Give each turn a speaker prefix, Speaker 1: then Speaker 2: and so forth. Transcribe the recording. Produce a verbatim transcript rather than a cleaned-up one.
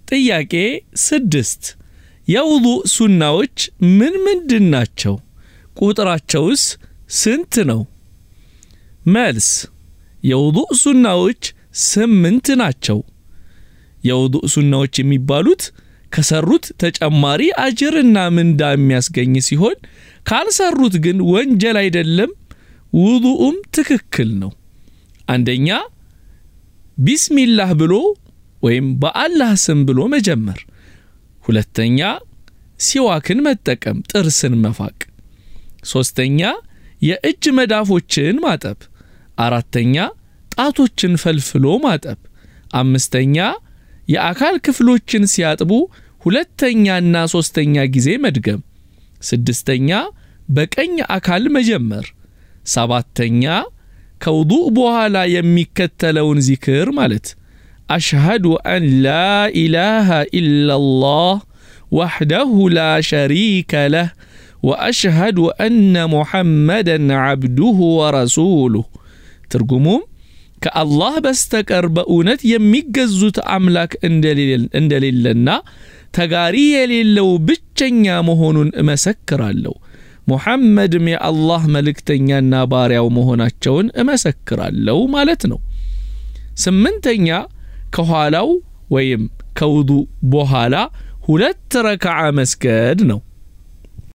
Speaker 1: ጥያቄ ስድስት የውዱእ ሱናዎች ምን ምንድን ናቸው? ቁጥራቸውስ ስንት ነው? መልስ የውዱእ ሱናዎች ስምንት ናቸው። የውዱእ ሱናዎች የሚባሉት ከሰሩት ተጨማሪ አጅርና ምንዳ የሚያስገኝ ሲሆን ካልሰሩት ግን ወንጀል አይደለም፣ ውዱኡም ትክክል ነው። አንደኛ ቢስሚላህ ብሎ ወይም በአላህ ስም ብሎ መጀመር። ሁለተኛ ሲዋክን መጠቀም፣ ጥርስን መፋቅ። ሶስተኛ የእጅ መዳፎችን ማጠብ። አራተኛ ጣቶችን ፈልፍሎ ማጠብ። አምስተኛ የአካል ክፍሎችን ሲያጥቡ ሁለተኛና ሶስተኛ ጊዜ መድገም። ስድስተኛ በቀኝ አካል መጀመር። ሰባተኛ ከውዱእ በኋላ የሚከተለውን ዚክር ማለት አሽሃዱ አን ላ ኢላሃ ኢላላህ ወህደሁ ላ ሸሪከ ለህ ወአሽሃዱ አነ ሙሐመደን ዐብዱሁ ወረሱሉሁ። ትርጉሙም ከአላህ በስተቀር በእውነት የሚገዙት አምላክ እንደሌለና ተጋሪ የሌለው ብቸኛ መሆኑን እመሰክራለሁ፣ ሙሐመድም የአላህ መልእክተኛና ባሪያው መሆናቸውን እመሰክራለሁ ማለት ነው። ስምንተኛ ከኋላው ወይም ከውዱእ በኋላ ሁለት ረክዓ መስገድ ነው።